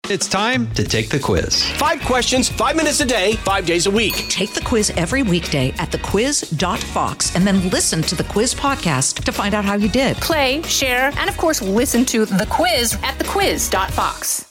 It's time to take the quiz. 5 questions, 5 minutes a day, 5 days a week. Take the quiz every weekday at thequiz.fox and then listen to the quiz podcast to find out how you did. Play, share, and of course, listen to the quiz at thequiz.fox.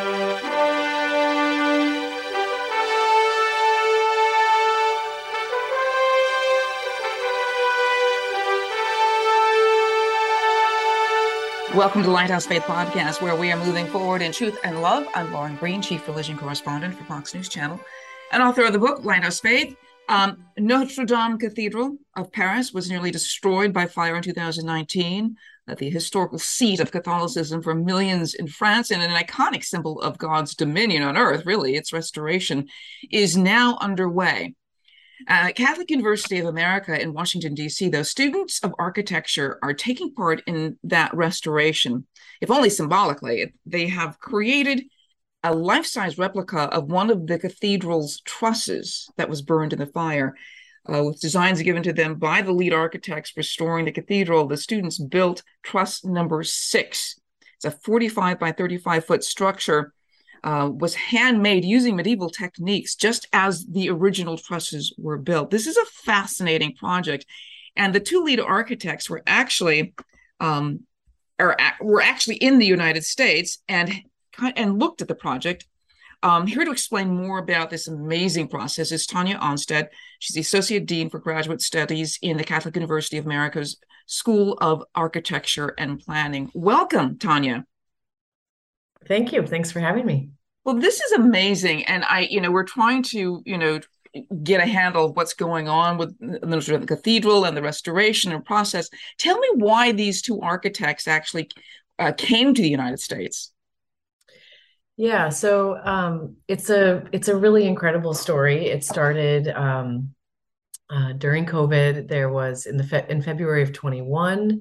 Welcome to Lighthouse Faith Podcast, where we are moving forward in truth and love. I'm Lauren Green, Chief Religion Correspondent for Fox News Channel, and author of the book, Lighthouse Faith. Notre Dame Cathedral of Paris was nearly destroyed by fire in 2019, the historical seat of Catholicism for millions in France, and an iconic symbol of God's dominion on earth, really. Its restoration is now underway. Catholic University of America in Washington, D.C., though, students of architecture are taking part in that restoration, if only symbolically. They have created a life-size replica of one of the cathedral's trusses that was burned in the fire. With designs given to them by the lead architects restoring the cathedral, the students built truss number 6. It's a 45 by 35-foot structure. Was handmade using medieval techniques, just as the original trusses were built. This is a fascinating project, and the two lead architects were actually in the United States and looked at the project. Here to explain more about this amazing process is Tanya Onstad. She's the Associate Dean for Graduate Studies in the Catholic University of America's School of Architecture and Planning. Welcome, Tanya. Thank you. Thanks for having me. Well, this is amazing. And we're trying to, get a handle of what's going on with the cathedral and the restoration and process. Tell me why these two architects actually came to the United States. Yeah, so it's a really incredible story. It started during COVID. There was in February of 21.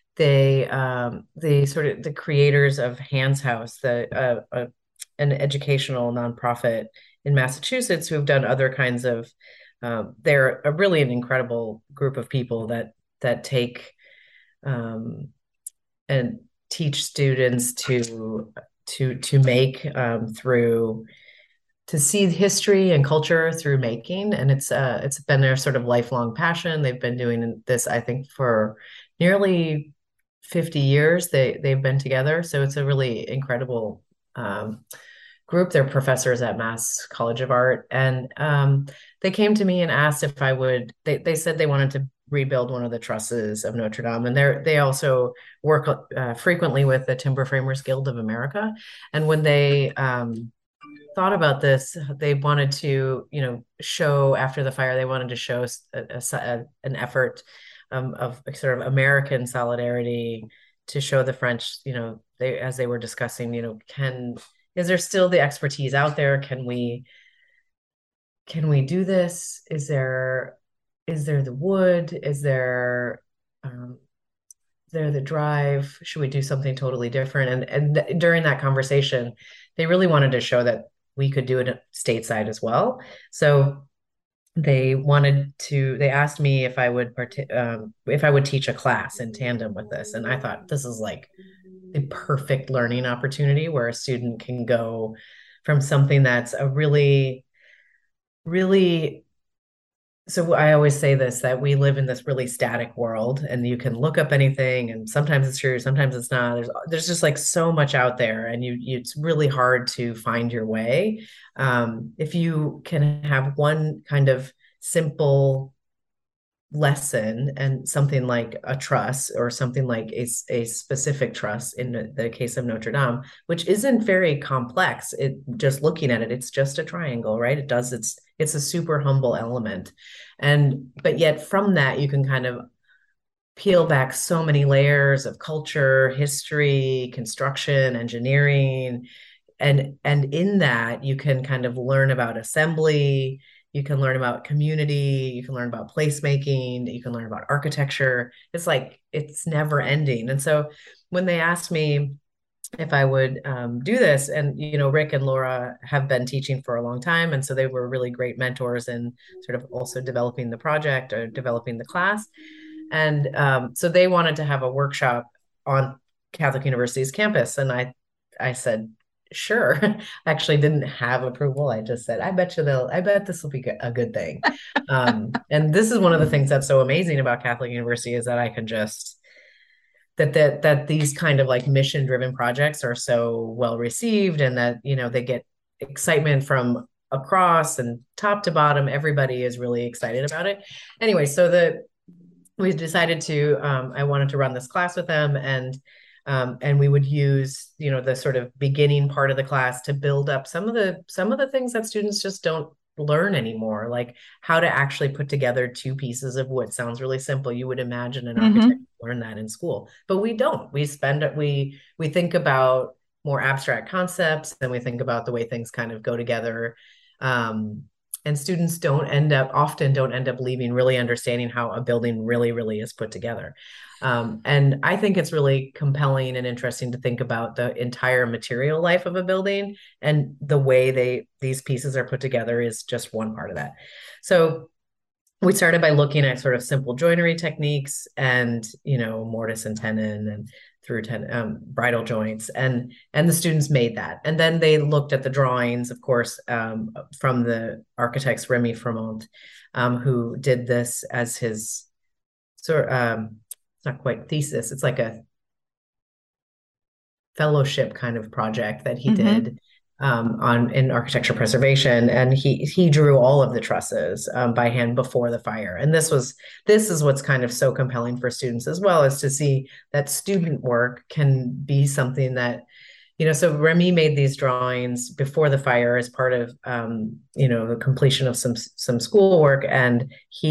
The creators of Hands House, an educational nonprofit in Massachusetts, who have done other kinds of. They're really an incredible group of people that take and teach students to make to see history and culture through making, and it's been their sort of lifelong passion. They've been doing this, I think, for nearly 50 years. They've been together, so it's a really incredible group. They're professors at Mass College of Art, and they came to me and asked if I would. They said they wanted to rebuild one of the trusses of Notre Dame, and they also work frequently with the Timber Framers Guild of America. And when they thought about this, they wanted to, show after the fire. They wanted to show an effort of sort of American solidarity to show the French, as they were discussing, is there still the expertise out there? Can we do this? Is there the wood? Is there the drive? Should we do something totally different? And during that conversation, they really wanted to show that we could do it stateside as well. So they asked me if I would teach a class in tandem with this. And I thought, this is like the perfect learning opportunity where a student can go from something that's a really, really, so I always say this, that we live in this really static world, and you can look up anything, and sometimes it's true, sometimes it's not. There's just like so much out there, and it's really hard to find your way. If you can have one kind of simple lesson and something like a truss, or something like a specific truss in the case of Notre Dame, which isn't very complex. Just looking at it, it's just a triangle, right? It's a super humble element. But yet from that, you can kind of peel back so many layers of culture, history, construction, engineering. And in that, you can kind of learn about assembly, you can learn about community, you can learn about placemaking, you can learn about architecture. It's like, it's never ending. And so when they asked me if I would do this, and, Rick and Laura have been teaching for a long time. And so they were really great mentors in sort of also developing the project or developing the class. And so they wanted to have a workshop on Catholic University's campus. And I said, sure. Actually didn't have approval. I just said, I bet this will be a good thing. And this is one of the things that's so amazing about Catholic University is that I can just that these kind of like mission driven projects are so well received, and that, you know, they get excitement from across and top to bottom. Everybody is really excited about it. Anyway, so we decided to I wanted to run this class with them, and we would use, you know, the sort of beginning part of the class to build up some of the things that students just don't learn anymore, like how to actually put together two pieces of wood. Sounds really simple. You would imagine an architect learn that in school, but we don't. We think about more abstract concepts, and we think about the way things kind of go together. And students often don't end up leaving really understanding how a building really, really is put together. And I think it's really compelling and interesting to think about the entire material life of a building, and the way these pieces are put together is just one part of that. So we started by looking at sort of simple joinery techniques and, you know, mortise and tenon and bridal joints, and the students made that. And then they looked at the drawings, of course, from the architects Remy Fremont, who did this as his sort it's not quite thesis, it's like a fellowship kind of project that he did in architecture preservation. And he drew all of the trusses by hand before the fire. And this is what's kind of so compelling for students as well, is to see that student work can be something that, you know, so Remy made these drawings before the fire as part of, you know, the completion of some schoolwork. And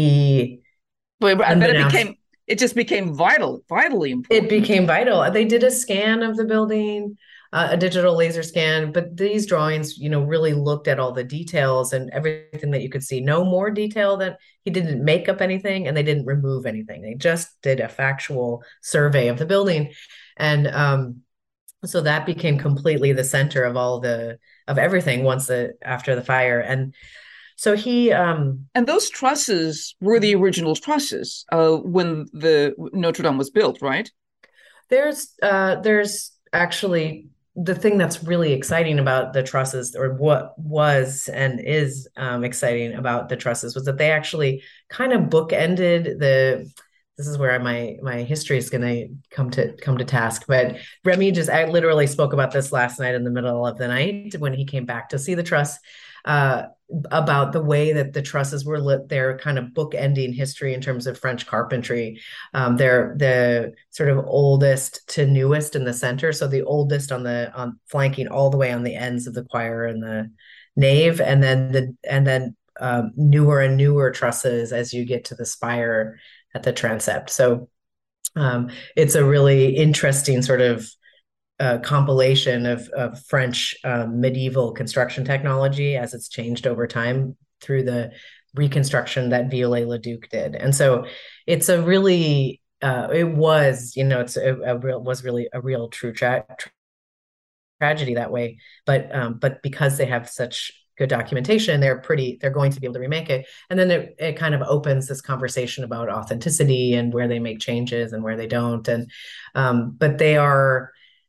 it just became vitally important. It became vital. They did a scan of the building, a digital laser scan, but these drawings, you know, really looked at all the details and everything that you could see. No more detail. That he didn't make up anything, and they didn't remove anything. They just did a factual survey of the building. And so that became completely the center of everything after the fire. And so and those trusses were the original trusses when the Notre Dame was built, right? There's actually the thing that's really exciting about the trusses, or what was and is exciting about the trusses, was that they actually kind of bookended this is where my history is going to come to task. But Remy I literally spoke about this last night in the middle of the night when he came back to see the truss, about the way that the trusses were lit. They're kind of bookending history in terms of French carpentry. They're the sort of oldest to newest in the center. So the oldest on flanking all the way on the ends of the choir and the nave, and then newer and newer trusses as you get to the spire at the transept. So it's a really interesting sort of compilation of French medieval construction technology as it's changed over time through the reconstruction that Viollet-le-Duc did. And so it's a really it was, you know, it's really a real true tragedy that way. But because they have such good documentation, they're going to be able to remake it. And then it kind of opens this conversation about authenticity and where they make changes and where they don't. And but they are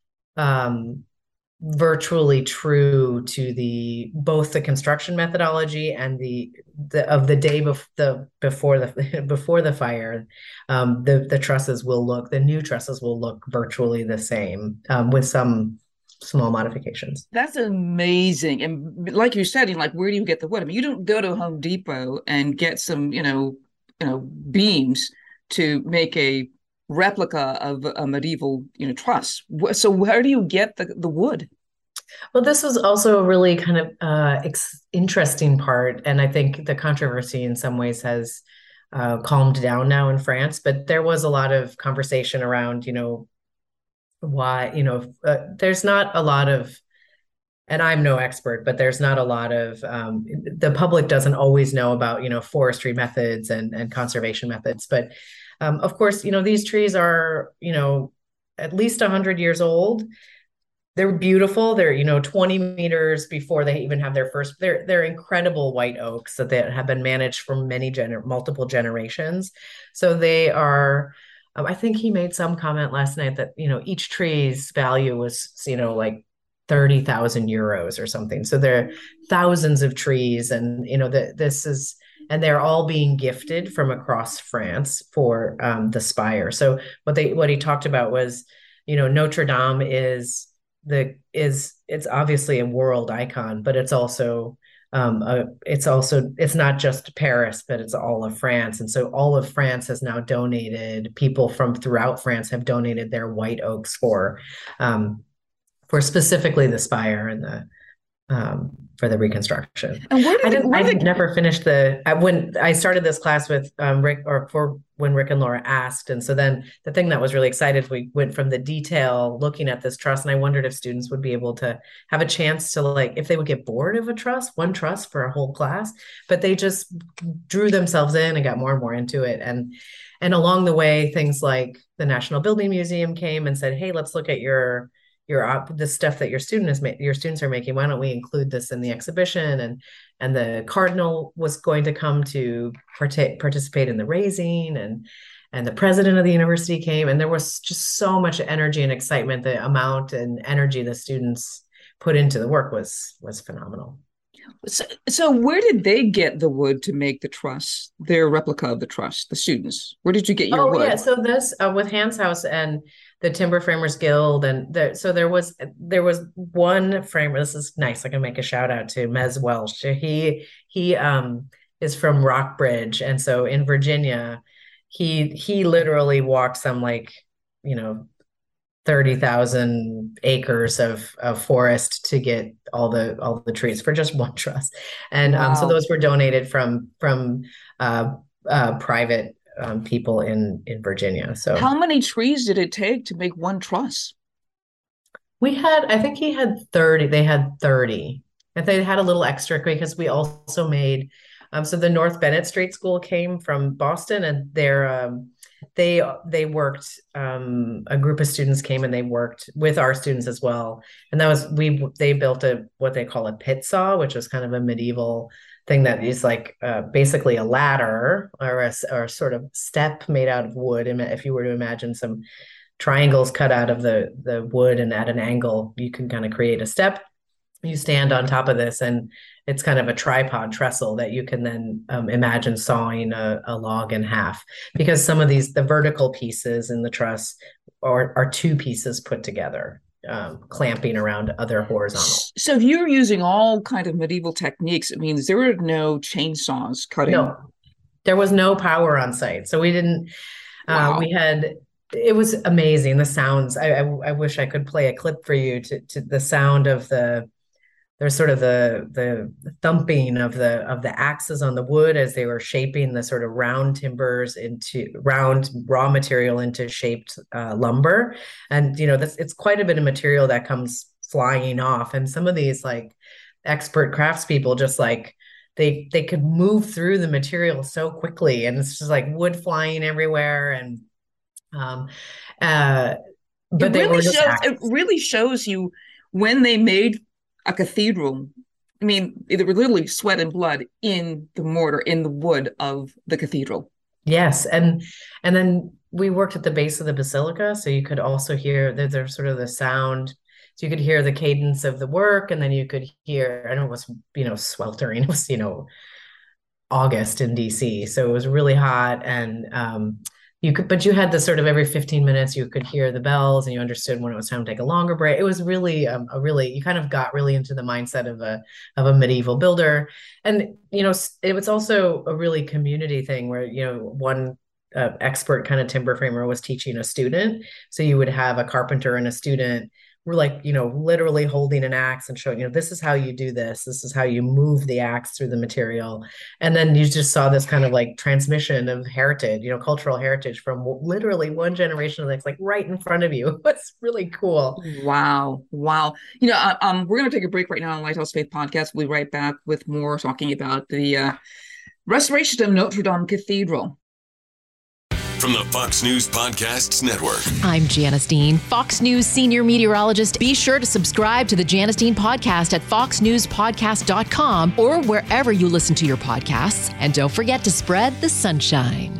virtually true to both the construction methodology and the day before the fire. The new trusses will look virtually the same, with some small modifications. That's amazing. And like you said, where do you get the wood? I mean, you don't go to Home Depot and get some, beams to make a replica of a medieval, truss. So where do you get the wood? Well, this was also a really kind of interesting part. And I think the controversy in some ways has calmed down now in France, but there was a lot of conversation around, why, there's not a lot of, and I'm no expert, but there's not a lot of, the public doesn't always know about, forestry methods and conservation methods. But of course, these trees are, at least 100 years old. They're beautiful. They're, 20 meters before they even have their first, they're incredible white oaks that have been managed for multiple generations. So they are, I think he made some comment last night that, each tree's value was, like 30,000 euros or something. So there are thousands of trees, and and they're all being gifted from across France for the spire. So what he talked about was, Notre Dame it's obviously a world icon, but it's not just Paris, but it's all of France. And so all of France has now donated, people from throughout France have donated their white oaks for specifically the spire and for the reconstruction. And I never finished when I started this class with Rick, or for when Rick and Laura asked. And so then the thing that was really excited, we went from the detail looking at this truss, and I wondered if students would be able to have a chance to, if they would get bored of one truss for a whole class, but they just drew themselves in and got more and more into it. And along the way, things like the National Building Museum came and said, hey, let's look at the stuff that your students are making. Why don't we include this in the exhibition? And the cardinal was going to come to participate in the raising, and the president of the university came, and there was just so much energy and excitement. The amount and energy the students put into the work was phenomenal. So where did they get the wood to make the truss, their replica of the truss, the students? Where did you get your wood? Oh, yeah. So this with Hans Haus and the Timber Framers Guild. And there was one framer. This is nice. I can make a shout out to Mez Welsh. He is from Rockbridge. And so in Virginia, he literally walked some 30,000 acres of forest to get all the trees for just one truss. And wow. So those were donated from private people in Virginia. So how many trees did it take to make one truss? I think he had 30. They had 30. And they had a little extra because we also made, so the North Bennett Street School came from Boston, and they worked, a group of students came and they worked with our students as well. And they built what they call a pit saw, which was kind of a medieval thing that is basically a ladder or a sort of step made out of wood. And if you were to imagine some triangles cut out of the wood and at an angle, you can kind of create a step. You stand on top of this, and it's kind of a tripod trestle that you can then imagine sawing a log in half, because some of the vertical pieces in the truss are two pieces put together, clamping around other horizontal. So if you're using all kind of medieval techniques, it means there were no chainsaws cutting. No, there was no power on site. So we didn't, wow. It was amazing. The sounds, I wish I could play a clip for you to the sound of there's sort of the thumping of the axes on the wood as they were shaping the sort of round timbers into round raw material into shaped lumber. And, it's quite a bit of material that comes flying off. And some of these expert craftspeople just they could move through the material so quickly, and it's just wood flying everywhere. And, but it really shows you when they made a cathedral. I mean, they were literally sweat and blood in the mortar, in the wood of the cathedral. Yes. And then we worked at the base of the basilica. So you could also hear there's sort of the sound. So you could hear the cadence of the work, and then you could hear, and it was, sweltering. It was, August in DC. So it was really hot. And but you had the sort of every 15 minutes, you could hear the bells, and you understood when it was time to take a longer break. It was really you kind of got really into the mindset of a medieval builder. And, it was also a really community thing where, one expert kind of timber framer was teaching a student. So you would have a carpenter and a student were literally holding an axe and showing, this is how you do this. This is how you move the axe through the material. And then you just saw this kind of transmission of heritage, cultural heritage from literally one generation to the next, right in front of you. It's really cool. Wow. We're going to take a break right now on Lighthouse Faith Podcast. We'll be right back with more talking about the restoration of Notre Dame Cathedral. From the Fox News Podcasts Network. I'm Janice Dean, Fox News senior meteorologist. Be sure to subscribe to the Janice Dean Podcast at foxnewspodcast.com or wherever you listen to your podcasts. And don't forget to spread the sunshine.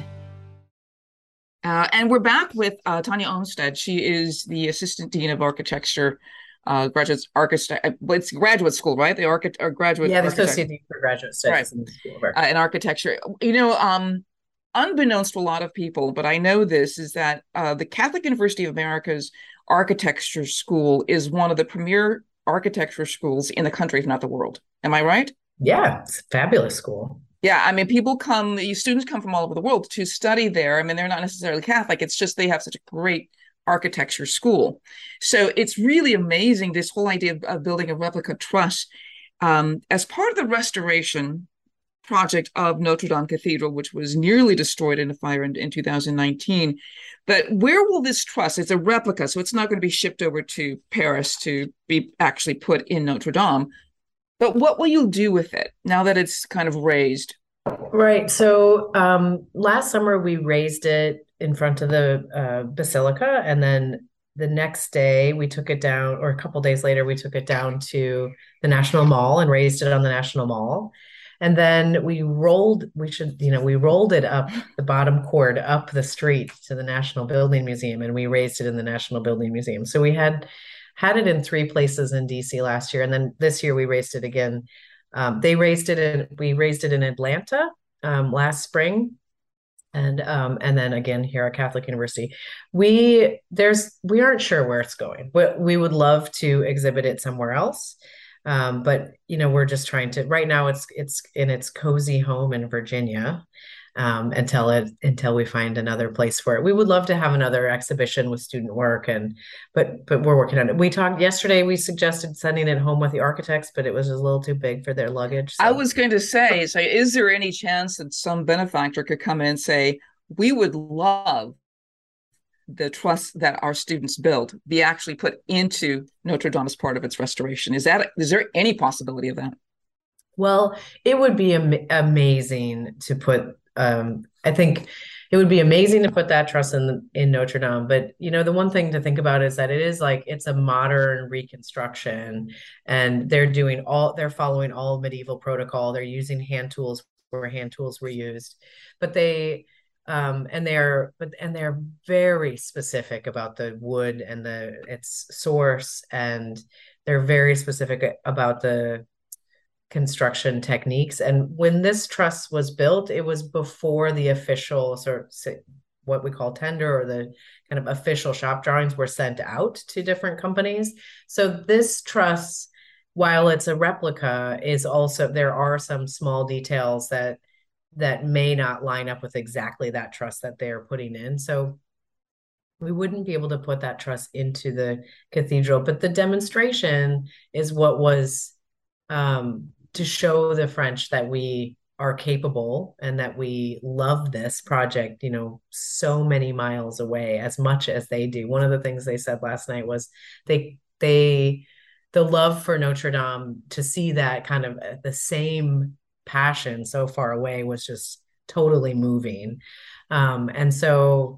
And we're back with Tanya Olmsted. She is the Assistant Dean of Architecture graduate architect. It's graduate school, right? The architect or graduate. Yeah, the architect. Associate for Graduate Studies in School of In architecture. Unbeknownst to a lot of people, but I know this is that the Catholic University of America's architecture school is one of the premier architecture schools in the country, if not the world. Am I right? Yeah, it's a fabulous school. Yeah, I mean, students come from all over the world to study there. I mean, they're not necessarily Catholic. It's just they have such a great architecture school. So it's really amazing, this whole idea of building a replica truss. As part of the restoration project of Notre Dame Cathedral, which was nearly destroyed in a fire in 2019. But where will this truss? It's a replica, so it's not going to be shipped over to Paris to be actually put in Notre Dame. But what will you do with it now that it's kind of raised? Right. So last summer we raised it in front of the basilica, and then the next day we took it down, or a couple days later we took it down to the National Mall and raised it on the National Mall. And then we rolled it up the bottom cord up the street to the National Building Museum, and we raised it in the National Building Museum. So we had it in 3 places in DC last year, and then this year we raised it again. We raised it in Atlanta last spring, and then again here at Catholic University. We aren't sure where it's going. We would love to exhibit it somewhere else. But we're just trying to, right now it's in its cozy home in Virginia, until we find another place for it. We would love to have another exhibition with student work, but we're working on it. We talked yesterday, we suggested sending it home with the architects, but it was a little too big for their luggage. So. I was going to say, is there any chance that some benefactor could come in and say, we would love the truss that our students build be actually put into Notre Dame as part of its restoration? Is there any possibility of that? Well, it would be amazing to put, I think it would be amazing to put that truss in Notre Dame. But, the one thing to think about is that it's a modern reconstruction, and they're following all medieval protocol. They're using hand tools where hand tools were used, but they're very specific about the wood and its source, and they're very specific about the construction techniques. And when this truss was built, it was before the official what we call tender, or the kind of official shop drawings were sent out to different companies. So this truss, while it's a replica, there are some small details that may not line up with exactly that truss that they're putting in. So we wouldn't be able to put that truss into the cathedral. But the demonstration is what was to show the French that we are capable and that we love this project, so many miles away, as much as they do. One of the things they said last night was the love for Notre Dame, to see that kind of the same passion so far away, was just totally moving. And so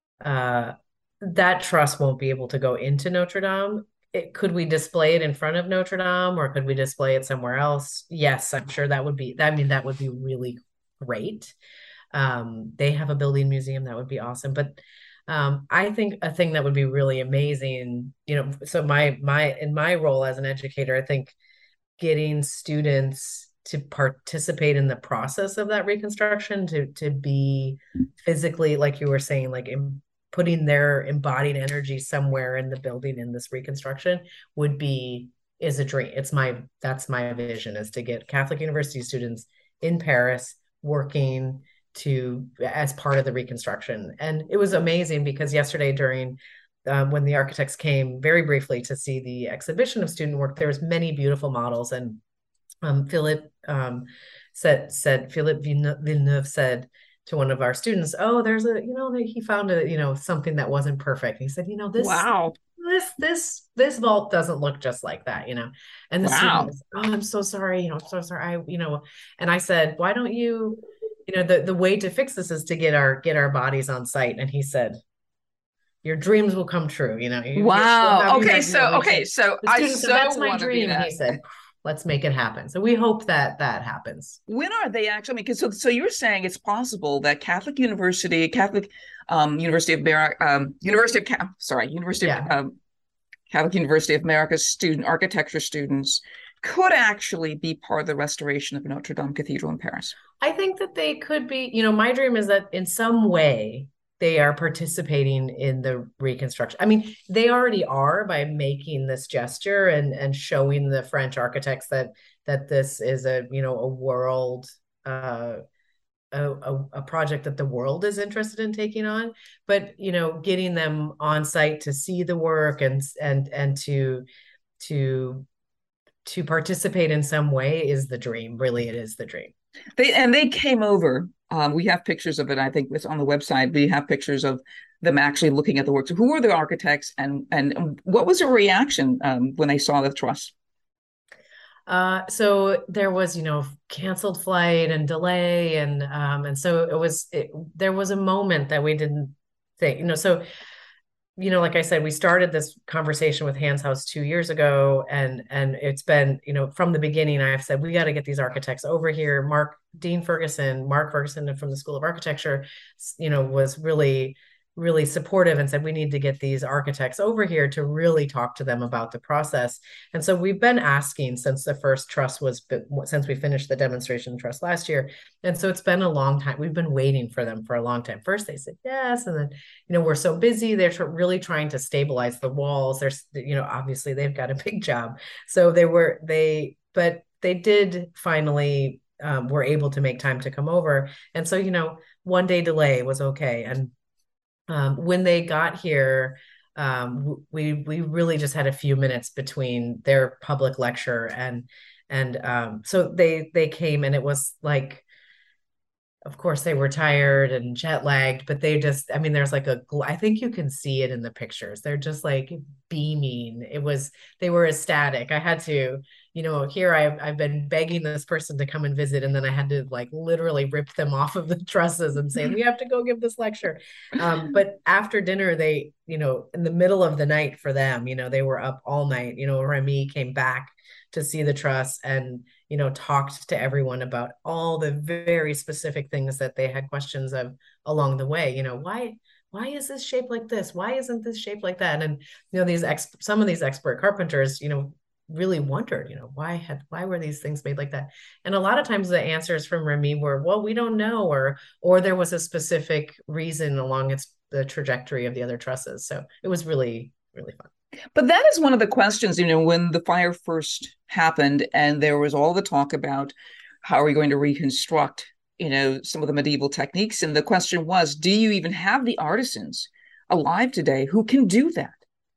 that truss won't be able to go into Notre Dame. Could we display it in front of Notre Dame, or could we display it somewhere else? Yes, I'm sure that would be really great. They have a building museum, that would be awesome. But I think a thing that would be really amazing, so in my role as an educator, I think getting students to participate in the process of that reconstruction, to be physically, like you were saying, like putting their embodied energy somewhere in the building in this reconstruction is a dream. That's my vision, is to get Catholic University students in Paris working as part of the reconstruction. And it was amazing because yesterday during when the architects came very briefly to see the exhibition of student work, there was many beautiful models, and Philippe Villeneuve said to one of our students, "Oh, there's he found something that wasn't perfect." He said, "This wow, this vault doesn't look just like that, And the wow. student was, "Oh, I'm so sorry, I'm so sorry." And I said, "Why don't you, the way to fix this is to get our bodies on site." And he said, "Your dreams will come true." Wow. Okay, so that's my dream. And he said, "Let's make it happen." So we hope that happens. When are they actually? Because so you're saying it's possible that University of Catholic University of America's architecture students, could actually be part of the restoration of Notre Dame Cathedral in Paris? I think that they could be, my dream is that in some way they are participating in the reconstruction. I mean, they already are by making this gesture and showing the French architects that this is a world, a project that the world is interested in taking on. But getting them on site to see the work and to participate in some way is the dream. Really, it is the dream. They came over. We have pictures of it. I think it's on the website. We have pictures of them actually looking at the work. So who were the architects, and what was their reaction when they saw the truss? So there was, canceled flight and delay, and so there was a moment that we didn't think, so. Like I said, we started this conversation with Hans Haus 2 years ago, and it's been, from the beginning, I've said, we got to get these architects over here. Mark Ferguson from the School of Architecture, was really, really supportive and said, we need to get these architects over here to really talk to them about the process. And so we've been asking since the first truss since we finished the demonstration truss last year. And so it's been a long time. We've been waiting for them for a long time. First they said yes. And then, we're so busy. They're really trying to stabilize the walls. There's, obviously they've got a big job. So but they did finally were able to make time to come over. And so, 1 day delay was okay. And when they got here, we really just had a few minutes between their public lecture and so they came, and it was like, of course they were tired and jet lagged, but they just, there's like I think you can see it in the pictures. They're just like beaming. They were ecstatic. I had to, here I've been begging this person to come and visit, and then I had to like literally rip them off of the trusses and say, we have to go give this lecture. But after dinner, they, in the middle of the night for them, they were up all night. Remy came back to see the truss and, talked to everyone about all the very specific things that they had questions of along the way. Why is this shaped like this? Why isn't this shaped like that? And, some of these expert carpenters, really wondered, why were these things made like that? And a lot of times the answers from Remy were, well, we don't know, or there was a specific reason along the trajectory of the other trusses. So it was really, really fun. But that is one of the questions, when the fire first happened and there was all the talk about how are we going to reconstruct, some of the medieval techniques. And the question was, do you even have the artisans alive today who can do that?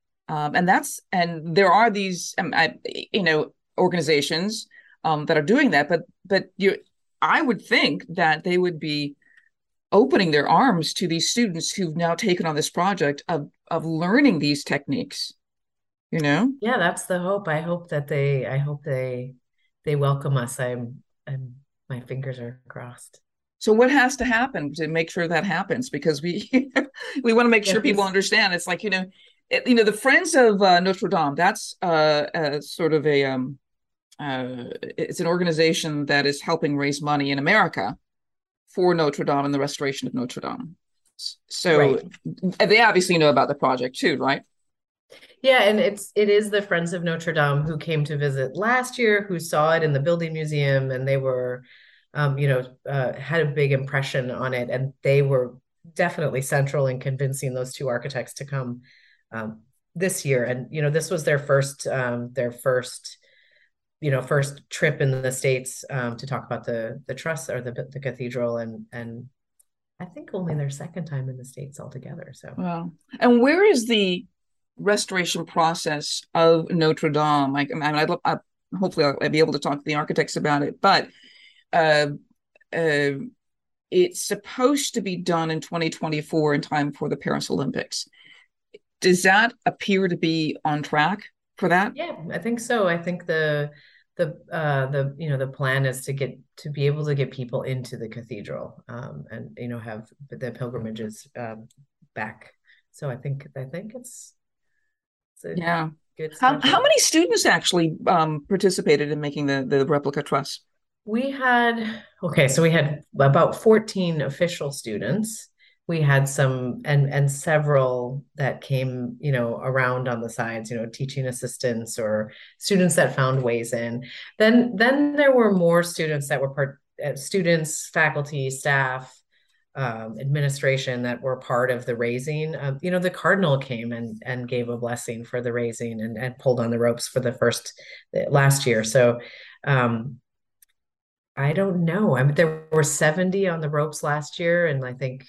And there are these, organizations that are doing that, but I would think that they would be opening their arms to these students who've now taken on this project of learning these techniques. Yeah, that's the hope. I hope they welcome us. My fingers are crossed. So what has to happen to make sure that happens? Because we want to make sure people understand. It's like, the Friends of Notre Dame, that's sort of it's an organization that is helping raise money in America for Notre Dame and the restoration of Notre Dame. So right. They obviously know about the project too, right? Yeah, and it is the Friends of Notre Dame who came to visit last year, who saw it in the building museum, and they were, had a big impression on it, and they were definitely central in convincing those two architects to come this year. And this was their first trip in the States to talk about the truss or the cathedral, and I think only their second time in the States altogether. So wow. And where is the restoration process of Notre Dame? Hopefully I'll be able to talk to the architects about it, but it's supposed to be done in 2024 in time for the Paris Olympics. Does that appear to be on track for that? Yeah, I think so. I think the plan is to be able to get people into the cathedral, and have the pilgrimages back. So I think it's yeah. Good. How many students actually participated in making the replica truss? We had about 14 official students. we had some and several that came, around on the sides, teaching assistants or students that found ways in. Then there were more students that were students, faculty, staff, administration that were part of the raising. The cardinal came and gave a blessing for the raising and pulled on the ropes for last year. So I don't know. I mean, there were 70 on the ropes last year, and I think,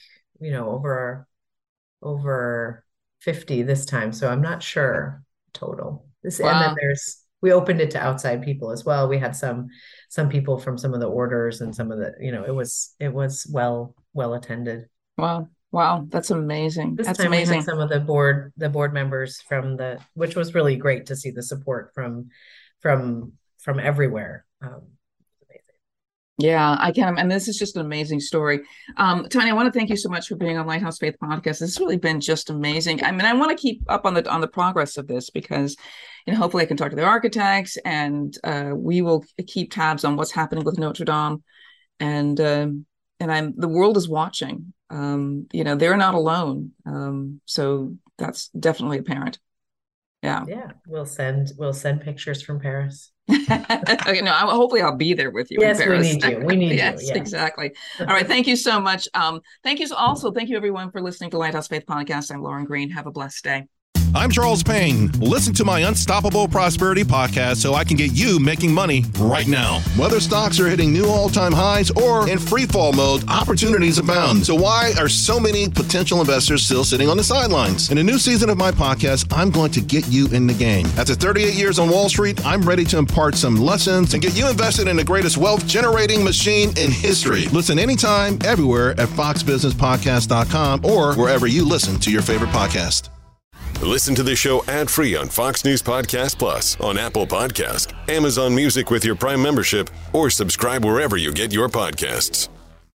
over 50 this time. So I'm not sure total. Wow. And then we opened it to outside people as well. We had some people from some of the orders and some of the, it was well attended. Wow. That's amazing. That's amazing. We had some of the board members which was really great to see the support from everywhere. Yeah, I can. And this is just an amazing story. Tanya, I want to thank you so much for being on Lighthouse Faith Podcast. This has really been just amazing. I mean, I want to keep up on the progress of this because, hopefully I can talk to the architects and we will keep tabs on what's happening with Notre Dame. And the world is watching. They're not alone. So that's definitely apparent. Yeah. Yeah. We'll send pictures from Paris. Okay, no, hopefully I'll be there with you. Yes, in Paris. we need yes, you. Yes, exactly. All right. Thank you so much. Thank you everyone for listening to Lighthouse Faith Podcast. I'm Lauren Green. Have a blessed day. I'm Charles Payne. Listen to my Unstoppable Prosperity podcast so I can get you making money right now. Whether stocks are hitting new all-time highs or in free fall mode, opportunities abound. So why are so many potential investors still sitting on the sidelines? In a new season of my podcast, I'm going to get you in the game. After 38 years on Wall Street, I'm ready to impart some lessons and get you invested in the greatest wealth-generating machine in history. Listen anytime, everywhere at foxbusinesspodcast.com or wherever you listen to your favorite podcast. Listen to the show ad-free on Fox News Podcast Plus, on Apple Podcast, Amazon Music with your Prime membership, or subscribe wherever you get your podcasts.